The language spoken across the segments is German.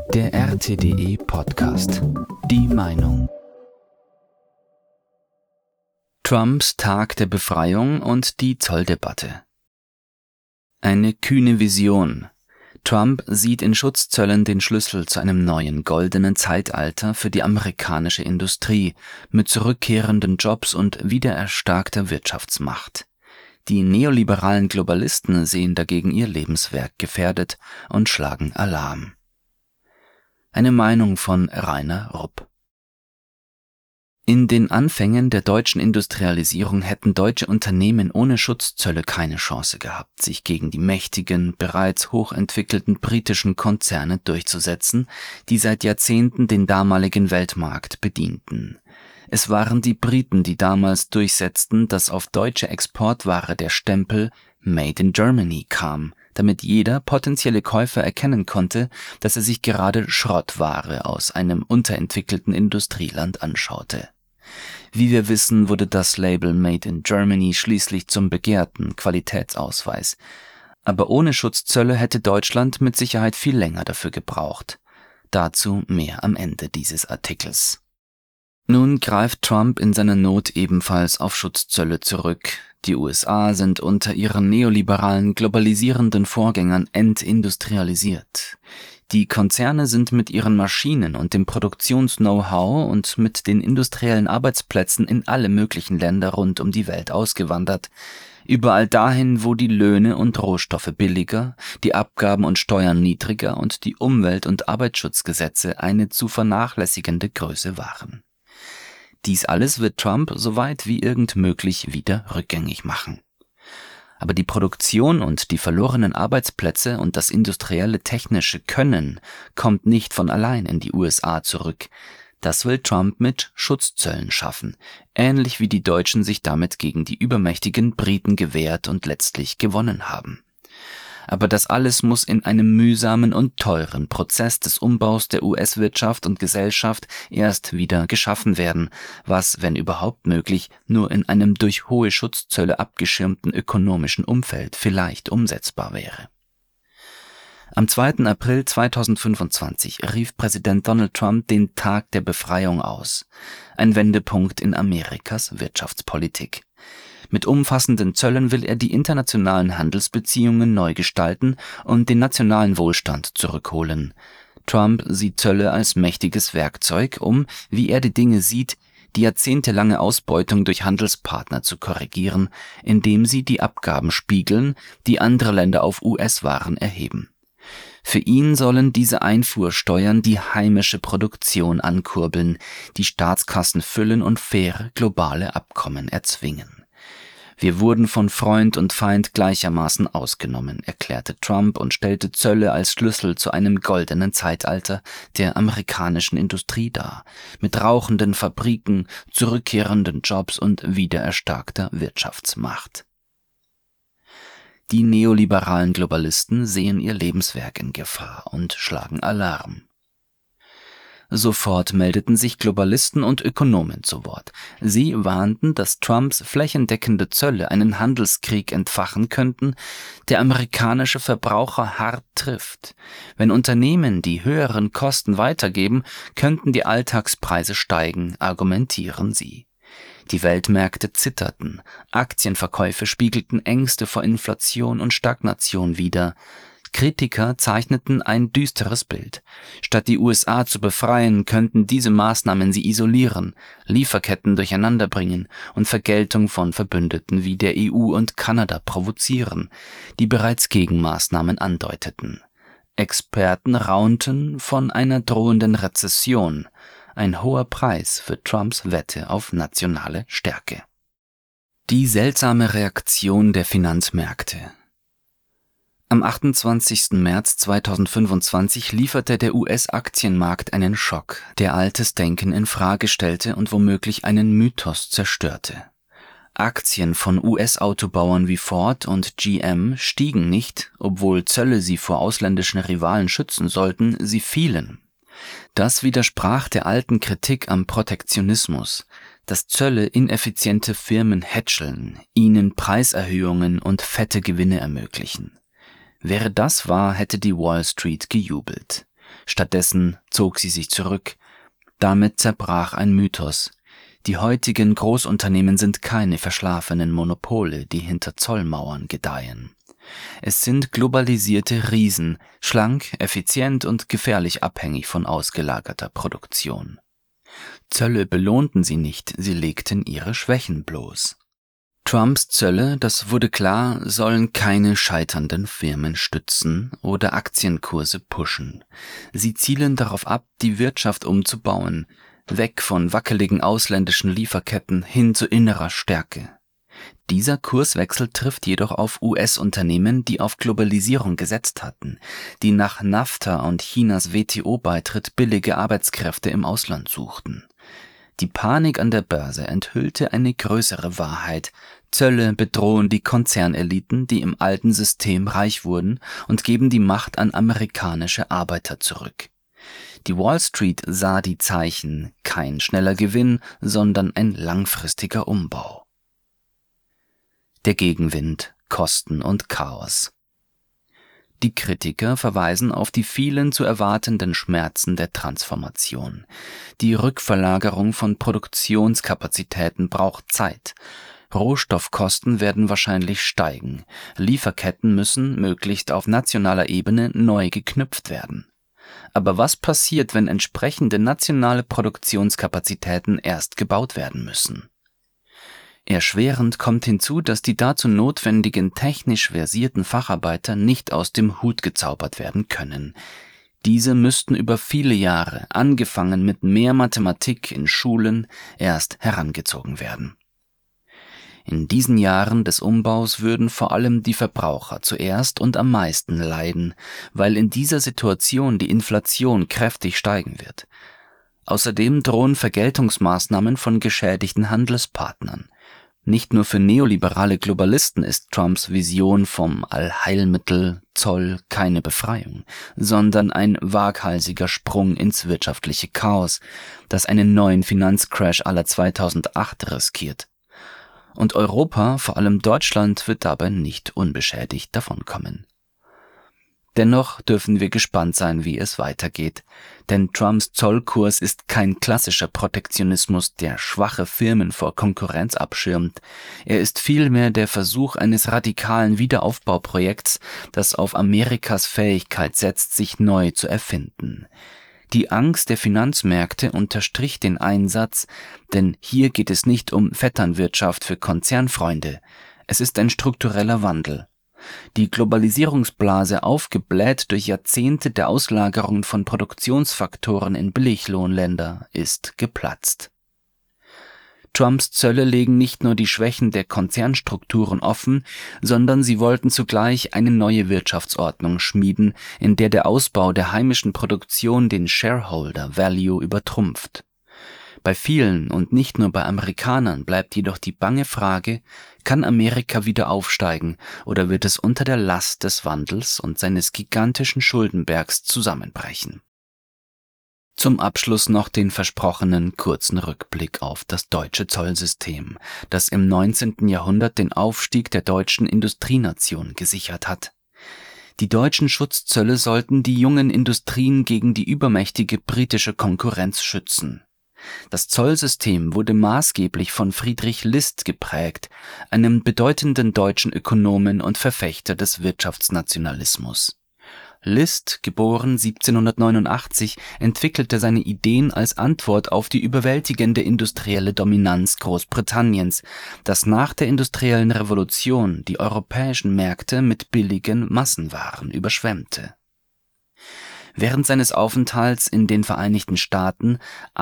Der RTDE Podcast. Die Meinung. Trumps Tag der Befreiung und die Zolldebatte. Eine kühne Vision. Trump sieht in Schutzzöllen den Schlüssel zu einem neuen goldenen Zeitalter für die amerikanische Industrie mit zurückkehrenden Jobs und wiedererstarkter Wirtschaftsmacht. Die neoliberalen Globalisten sehen dagegen ihr Lebenswerk gefährdet und schlagen Alarm. Eine Meinung von Rainer Rupp. In den Anfängen der deutschen Industrialisierung hätten deutsche Unternehmen ohne Schutzzölle keine Chance gehabt, sich gegen die mächtigen, bereits hochentwickelten britischen Konzerne durchzusetzen, die seit Jahrzehnten den damaligen Weltmarkt bedienten. Es waren die Briten, die damals durchsetzten, dass auf deutsche Exportware der Stempel Made in Germany kam, damit jeder potenzielle Käufer erkennen konnte, dass er sich gerade Schrottware aus einem unterentwickelten Industrieland anschaute. Wie wir wissen, wurde das Label Made in Germany schließlich zum begehrten Qualitätsausweis. Aber ohne Schutzzölle hätte Deutschland mit Sicherheit viel länger dafür gebraucht. Dazu mehr am Ende dieses Artikels. Nun greift Trump in seiner Not ebenfalls auf Schutzzölle zurück. Die USA sind unter ihren neoliberalen, globalisierenden Vorgängern entindustrialisiert. Die Konzerne sind mit ihren Maschinen und dem Produktions-Know-how und mit den industriellen Arbeitsplätzen in alle möglichen Länder rund um die Welt ausgewandert. Überall dahin, wo die Löhne und Rohstoffe billiger, die Abgaben und Steuern niedriger und die Umwelt- und Arbeitsschutzgesetze eine zu vernachlässigende Größe waren. Dies alles wird Trump soweit wie irgend möglich wieder rückgängig machen. Aber die Produktion und die verlorenen Arbeitsplätze und das industrielle technische Können kommt nicht von allein in die USA zurück. Das will Trump mit Schutzzöllen schaffen, ähnlich wie die Deutschen sich damit gegen die übermächtigen Briten gewehrt und letztlich gewonnen haben. Aber das alles muss in einem mühsamen und teuren Prozess des Umbaus der US-Wirtschaft und Gesellschaft erst wieder geschaffen werden, was, wenn überhaupt möglich, nur in einem durch hohe Schutzzölle abgeschirmten ökonomischen Umfeld vielleicht umsetzbar wäre. Am 2. April 2025 rief Präsident Donald Trump den Tag der Befreiung aus, ein Wendepunkt in Amerikas Wirtschaftspolitik. Mit umfassenden Zöllen will er die internationalen Handelsbeziehungen neu gestalten und den nationalen Wohlstand zurückholen. Trump sieht Zölle als mächtiges Werkzeug, um, wie er die Dinge sieht, die jahrzehntelange Ausbeutung durch Handelspartner zu korrigieren, indem sie die Abgaben spiegeln, die andere Länder auf US-Waren erheben. Für ihn sollen diese Einfuhrsteuern die heimische Produktion ankurbeln, die Staatskassen füllen und faire globale Abkommen erzwingen. Wir wurden von Freund und Feind gleichermaßen ausgenommen, erklärte Trump und stellte Zölle als Schlüssel zu einem goldenen Zeitalter der amerikanischen Industrie dar, mit rauchenden Fabriken, zurückkehrenden Jobs und wiedererstarkter Wirtschaftsmacht. Die neoliberalen Globalisten sehen ihr Lebenswerk in Gefahr und schlagen Alarm. Sofort meldeten sich Globalisten und Ökonomen zu Wort. Sie warnten, dass Trumps flächendeckende Zölle einen Handelskrieg entfachen könnten, der amerikanische Verbraucher hart trifft. Wenn Unternehmen die höheren Kosten weitergeben, könnten die Alltagspreise steigen, argumentieren sie. Die Weltmärkte zitterten, Aktienverkäufe spiegelten Ängste vor Inflation und Stagnation wider. Kritiker zeichneten ein düsteres Bild. Statt die USA zu befreien, könnten diese Maßnahmen sie isolieren, Lieferketten durcheinanderbringen und Vergeltung von Verbündeten wie der EU und Kanada provozieren, die bereits Gegenmaßnahmen andeuteten. Experten raunten von einer drohenden Rezession, ein hoher Preis für Trumps Wette auf nationale Stärke. Die seltsame Reaktion der Finanzmärkte. Am 28. März 2025 lieferte der US-Aktienmarkt einen Schock, der altes Denken in Frage stellte und womöglich einen Mythos zerstörte. Aktien von US-Autobauern wie Ford und GM stiegen nicht, obwohl Zölle sie vor ausländischen Rivalen schützen sollten, sie fielen. Das widersprach der alten Kritik am Protektionismus, dass Zölle ineffiziente Firmen hätscheln, ihnen Preiserhöhungen und fette Gewinne ermöglichen. Wäre das wahr, hätte die Wall Street gejubelt. Stattdessen zog sie sich zurück. Damit zerbrach ein Mythos. Die heutigen Großunternehmen sind keine verschlafenen Monopole, die hinter Zollmauern gedeihen. Es sind globalisierte Riesen, schlank, effizient und gefährlich abhängig von ausgelagerter Produktion. Zölle belohnten sie nicht, sie legten ihre Schwächen bloß. Trumps Zölle, das wurde klar, sollen keine scheiternden Firmen stützen oder Aktienkurse pushen. Sie zielen darauf ab, die Wirtschaft umzubauen, weg von wackeligen ausländischen Lieferketten hin zu innerer Stärke. Dieser Kurswechsel trifft jedoch auf US-Unternehmen, die auf Globalisierung gesetzt hatten, die nach NAFTA und Chinas WTO-Beitritt billige Arbeitskräfte im Ausland suchten. Die Panik an der Börse enthüllte eine größere Wahrheit. Zölle bedrohen die Konzerneliten, die im alten System reich wurden, und geben die Macht an amerikanische Arbeiter zurück. Die Wall Street sah die Zeichen, kein schneller Gewinn, sondern ein langfristiger Umbau. Der Gegenwind, Kosten und Chaos. Die Kritiker verweisen auf die vielen zu erwartenden Schmerzen der Transformation. Die Rückverlagerung von Produktionskapazitäten braucht Zeit. Rohstoffkosten werden wahrscheinlich steigen. Lieferketten müssen, möglichst auf nationaler Ebene, neu geknüpft werden. Aber was passiert, wenn entsprechende nationale Produktionskapazitäten erst gebaut werden müssen? Erschwerend kommt hinzu, dass die dazu notwendigen technisch versierten Facharbeiter nicht aus dem Hut gezaubert werden können. Diese müssten über viele Jahre, angefangen mit mehr Mathematik in Schulen, erst herangezogen werden. In diesen Jahren des Umbaus würden vor allem die Verbraucher zuerst und am meisten leiden, weil in dieser Situation die Inflation kräftig steigen wird. Außerdem drohen Vergeltungsmaßnahmen von geschädigten Handelspartnern. Nicht nur für neoliberale Globalisten ist Trumps Vision vom Allheilmittel Zoll keine Befreiung, sondern ein waghalsiger Sprung ins wirtschaftliche Chaos, das einen neuen Finanzcrash à la 2008 riskiert. Und Europa, vor allem Deutschland, wird dabei nicht unbeschädigt davonkommen. Dennoch dürfen wir gespannt sein, wie es weitergeht, denn Trumps Zollkurs ist kein klassischer Protektionismus, der schwache Firmen vor Konkurrenz abschirmt. Er ist vielmehr der Versuch eines radikalen Wiederaufbauprojekts, das auf Amerikas Fähigkeit setzt, sich neu zu erfinden. Die Angst der Finanzmärkte unterstrich den Einsatz, denn hier geht es nicht um Vetternwirtschaft für Konzernfreunde. Es ist ein struktureller Wandel. Die Globalisierungsblase, aufgebläht durch Jahrzehnte der Auslagerung von Produktionsfaktoren in Billiglohnländer, ist geplatzt. Trumps Zölle legen nicht nur die Schwächen der Konzernstrukturen offen, sondern sie wollten zugleich eine neue Wirtschaftsordnung schmieden, in der der Ausbau der heimischen Produktion den Shareholder Value übertrumpft. Bei vielen und nicht nur bei Amerikanern bleibt jedoch die bange Frage, kann Amerika wieder aufsteigen oder wird es unter der Last des Wandels und seines gigantischen Schuldenbergs zusammenbrechen? Zum Abschluss noch den versprochenen kurzen Rückblick auf das deutsche Zollsystem, das im 19. Jahrhundert den Aufstieg der deutschen Industrienation gesichert hat. Die deutschen Schutzzölle sollten die jungen Industrien gegen die übermächtige britische Konkurrenz schützen. Das Zollsystem wurde maßgeblich von Friedrich List geprägt, einem bedeutenden deutschen Ökonomen und Verfechter des Wirtschaftsnationalismus. List, geboren 1789, entwickelte seine Ideen als Antwort auf die überwältigende industrielle Dominanz Großbritanniens, das nach der industriellen Revolution die europäischen Märkte mit billigen Massenwaren überschwemmte. Während seines Aufenthalts in den Vereinigten Staaten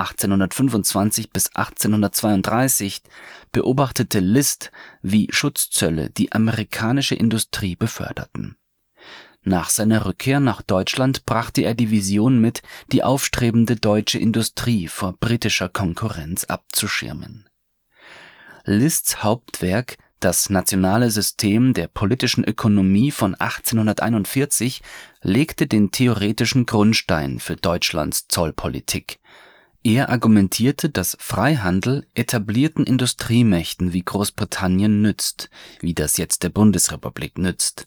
1825 bis 1832 beobachtete List, wie Schutzzölle die amerikanische Industrie beförderten. Nach seiner Rückkehr nach Deutschland brachte er die Vision mit, die aufstrebende deutsche Industrie vor britischer Konkurrenz abzuschirmen. Lists Hauptwerk Das nationale System der politischen Ökonomie von 1841 legte den theoretischen Grundstein für Deutschlands Zollpolitik. Er argumentierte, dass Freihandel etablierten Industriemächten wie Großbritannien nützt, wie das jetzt der Bundesrepublik nützt.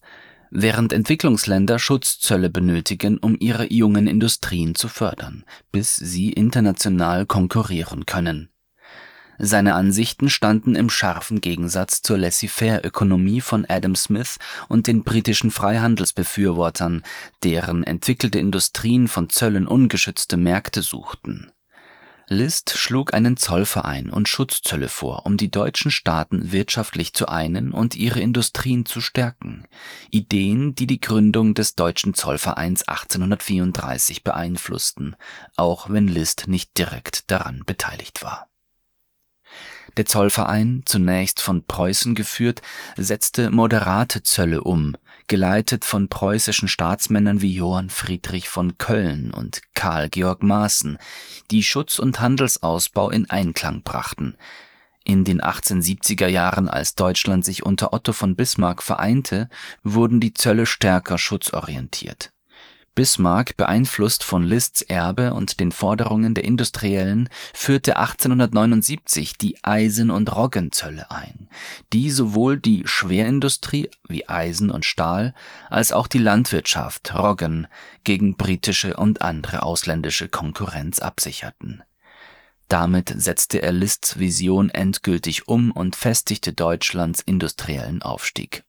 während Entwicklungsländer Schutzzölle benötigen, um ihre jungen Industrien zu fördern, bis sie international konkurrieren können. Seine Ansichten standen im scharfen Gegensatz zur Laissez-faire-Ökonomie von Adam Smith und den britischen Freihandelsbefürwortern, deren entwickelte Industrien von Zöllen ungeschützte Märkte suchten. List schlug einen Zollverein und Schutzzölle vor, um die deutschen Staaten wirtschaftlich zu einen und ihre Industrien zu stärken, Ideen, die die Gründung des Deutschen Zollvereins 1834 beeinflussten, auch wenn List nicht direkt daran beteiligt war. Der Zollverein, zunächst von Preußen geführt, setzte moderate Zölle um, geleitet von preußischen Staatsmännern wie Johann Friedrich von Köln und Karl Georg Maaßen, die Schutz- und Handelsausbau in Einklang brachten. In den 1870er Jahren, als Deutschland sich unter Otto von Bismarck vereinte, wurden die Zölle stärker schutzorientiert. Bismarck, beeinflusst von Lists Erbe und den Forderungen der Industriellen, führte 1879 die Eisen- und Roggenzölle ein, die sowohl die Schwerindustrie wie Eisen und Stahl als auch die Landwirtschaft Roggen gegen britische und andere ausländische Konkurrenz absicherten. Damit setzte er Lists Vision endgültig um und festigte Deutschlands industriellen Aufstieg.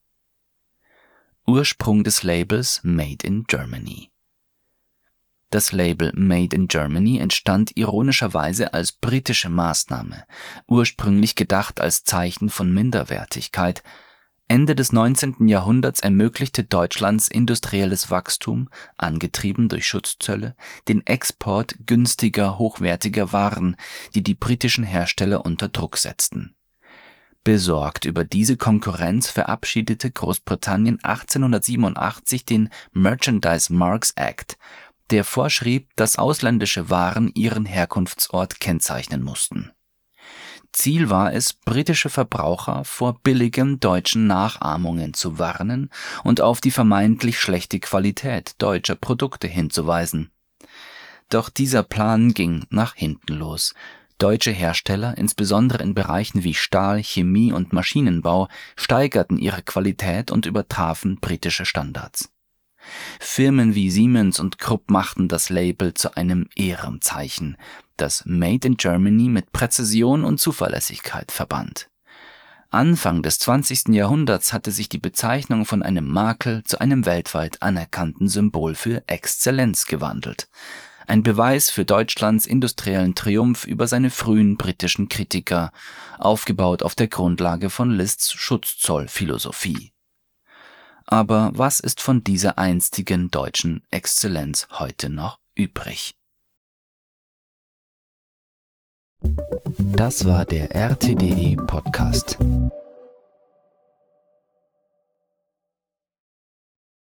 Ursprung des Labels Made in Germany. Das Label Made in Germany entstand ironischerweise als britische Maßnahme, ursprünglich gedacht als Zeichen von Minderwertigkeit. Ende des 19. Jahrhunderts ermöglichte Deutschlands industrielles Wachstum, angetrieben durch Schutzzölle, den Export günstiger, hochwertiger Waren, die die britischen Hersteller unter Druck setzten. Besorgt über diese Konkurrenz verabschiedete Großbritannien 1887 den Merchandise Marks Act, der vorschrieb, dass ausländische Waren ihren Herkunftsort kennzeichnen mussten. Ziel war es, britische Verbraucher vor billigen deutschen Nachahmungen zu warnen und auf die vermeintlich schlechte Qualität deutscher Produkte hinzuweisen. Doch dieser Plan ging nach hinten los. Deutsche Hersteller, insbesondere in Bereichen wie Stahl, Chemie und Maschinenbau, steigerten ihre Qualität und übertrafen britische Standards. Firmen wie Siemens und Krupp machten das Label zu einem Ehrenzeichen, das Made in Germany mit Präzision und Zuverlässigkeit verband. Anfang des 20. Jahrhunderts hatte sich die Bezeichnung von einem Makel zu einem weltweit anerkannten Symbol für Exzellenz gewandelt. Ein Beweis für Deutschlands industriellen Triumph über seine frühen britischen Kritiker, aufgebaut auf der Grundlage von Lists Schutzzollphilosophie. Aber was ist von dieser einstigen deutschen Exzellenz heute noch übrig? Das war der RTDE Podcast.